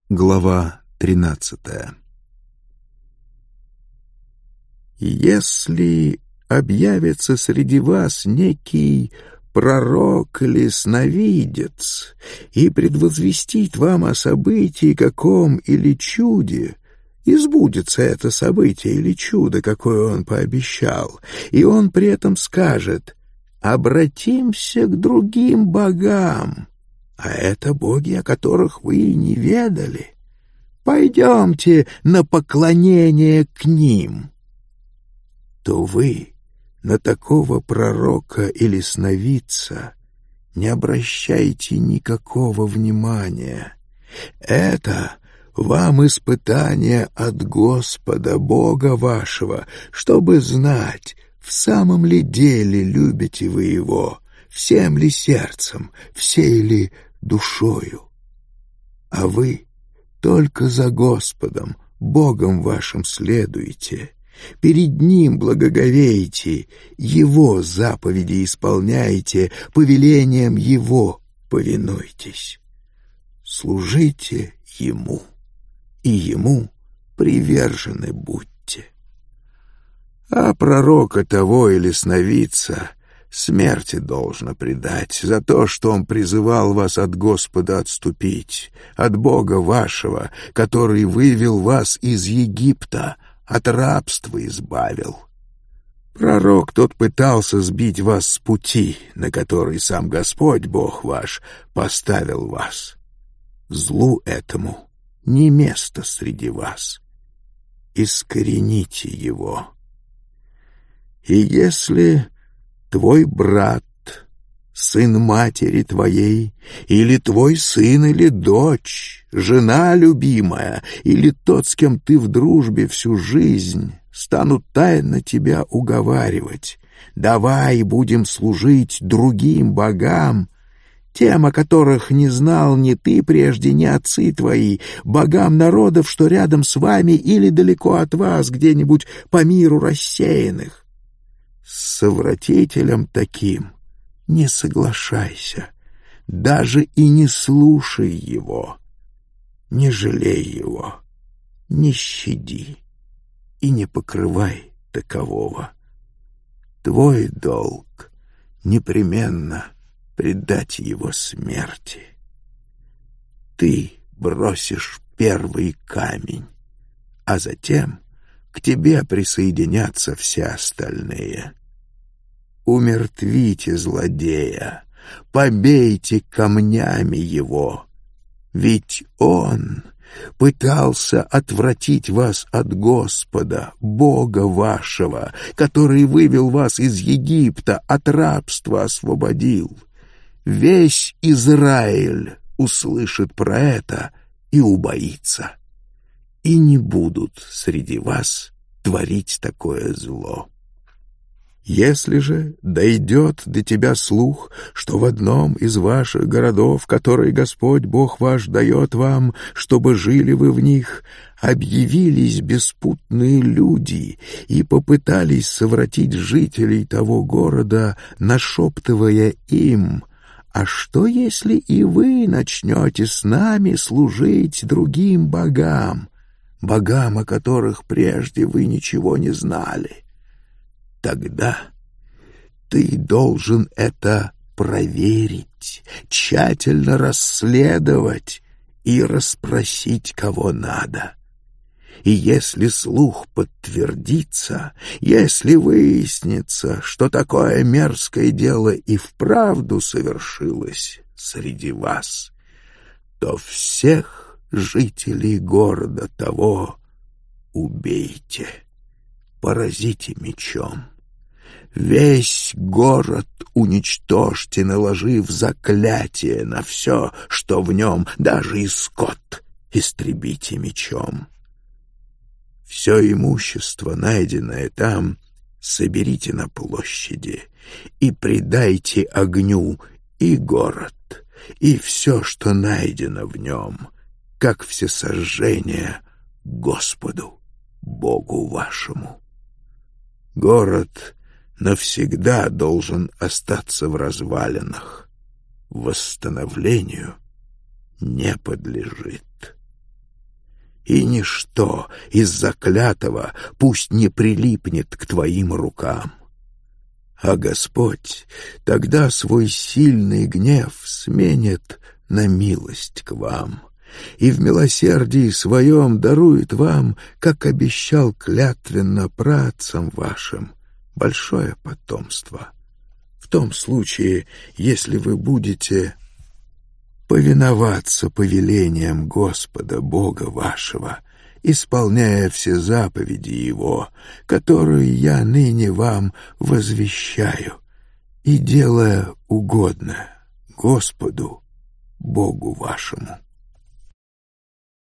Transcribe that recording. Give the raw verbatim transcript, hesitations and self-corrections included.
Глава тринадцатая. Если объявится среди вас некий пророк или сновидец и предвозвестит вам о событии каком или чуде, и сбудется это событие или чудо, какое он пообещал, и он при этом скажет: «Обратимся к другим богам», а это боги, о которых вы и не ведали, пойдемте на поклонение к ним, то вы на такого пророка или сновидца не обращайте никакого внимания. Это вам испытание от Господа, Бога вашего, чтобы знать, в самом ли деле любите вы Его, всем ли сердцем, всей ли душою. А вы только за Господом, Богом вашим следуйте, перед Ним благоговейте, Его заповеди исполняйте, повелениям Его повинуйтесь. Служите Ему, и Ему привержены будьте. А пророка того или сновидца смерти должно предать за то, что он призывал вас от Господа отступить, от Бога вашего, который вывел вас из Египта, от рабства избавил. Пророк тот пытался сбить вас с пути, на который сам Господь, Бог ваш, поставил вас. Злу этому не место среди вас. Искорените его. И если твой брат, сын матери твоей, или твой сын или дочь, жена любимая, или тот, с кем ты в дружбе всю жизнь, станут тайно тебя уговаривать: давай будем служить другим богам, тем, о которых не знал ни ты прежде, ни отцы твои, богам народов, что рядом с вами или далеко от вас, где-нибудь по миру рассеянных. С совратителем таким не соглашайся, даже и не слушай его, не жалей его, не щади и не покрывай такового. Твой долг непременно предать его смерти. Ты бросишь первый камень, а затем к тебе присоединятся все остальные. Умертвите злодея, побейте камнями его, ведь он пытался отвратить вас от Господа, Бога вашего, который вывел вас из Египта, от рабства освободил. Весь Израиль услышит про это и убоится, и не будут среди вас творить такое зло. Если же дойдет до тебя слух, что в одном из ваших городов, который Господь Бог ваш дает вам, чтобы жили вы в них, объявились беспутные люди и попытались совратить жителей того города, нашептывая им: «А что, если и вы начнете с нами служить другим богам, богам, о которых прежде вы ничего не знали?» Тогда ты должен это проверить, тщательно расследовать и расспросить, кого надо. И если слух подтвердится, если выяснится, что такое мерзкое дело и вправду совершилось среди вас, то всех жителей города того убейте, поразите мечом. Весь город уничтожьте, наложив заклятие на все, что в нем, даже и скот, истребите мечом. Все имущество, найденное там, соберите на площади и предайте огню и город, и все, что найдено в нем, как всесожжение Господу, Богу вашему. Город навсегда должен остаться в развалинах, восстановлению не подлежит. и ничто из заклятого пусть не прилипнет к твоим рукам. А Господь тогда свой сильный гнев сменит на милость к вам, и в милосердии своем дарует вам, как обещал клятвенно працам вашим, большое потомство. В том случае, если вы будете повиноваться повелениям Господа Бога вашего, исполняя все заповеди Его, которые я ныне вам возвещаю, и делая угодно Господу Богу вашему.